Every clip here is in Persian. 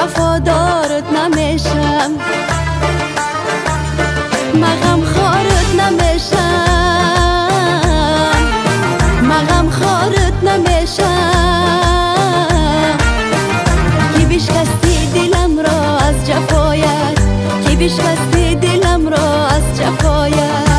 وفادارت نمیشم، مغم خارت نمیشم، مغم خارت نمیشم. کی بشکستی دلم را از جفایت، کی بشکستی دلم را از جفایت.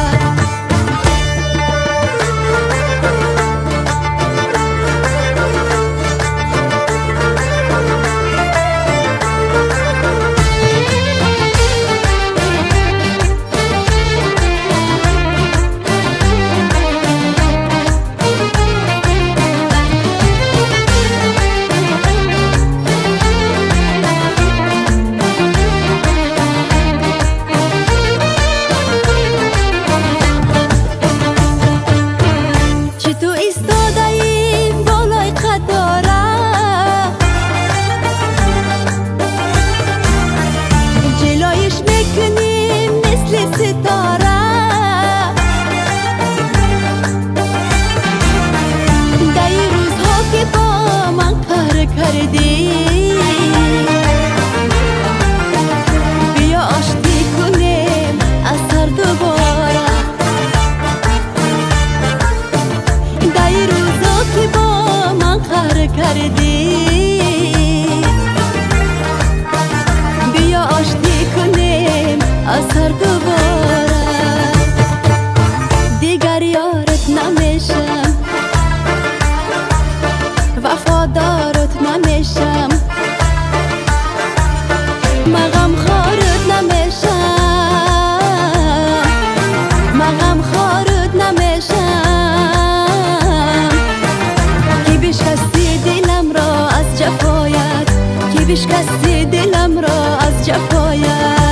بیا آشتی کنیم از سر دوباره، دای روزا که با من قهر کردی. بیا آشتی کنیم از سر دوباره، دیگر یارت نمیشم، وفادارت نمیشم، مغم خارت نمیشم، مغم خارت نمیشم. کی بشکستی دلم را از جفایت، کی بشکستی دلم را از جفایت.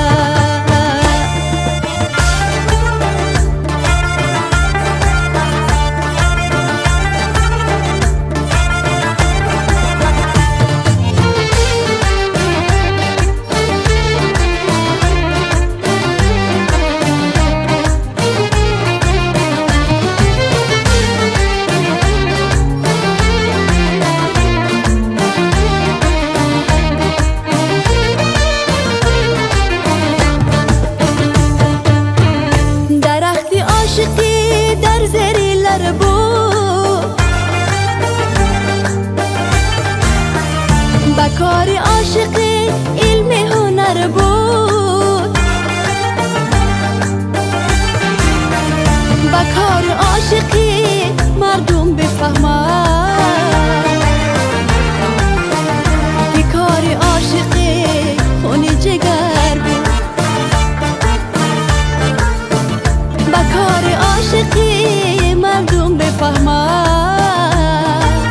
در زیر لر بود بکار عاشقی علم هنر بود، بکار عاشقی مردم بفهمند که کار عاشقی خون جگر بود، بکار عاشقی مردم بفهمند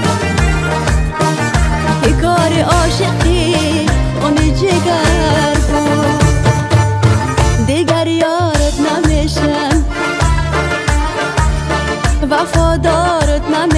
که کار عاشقی خون جگر بود. دیگر یارت نمیشم، وفادارت نمیشم.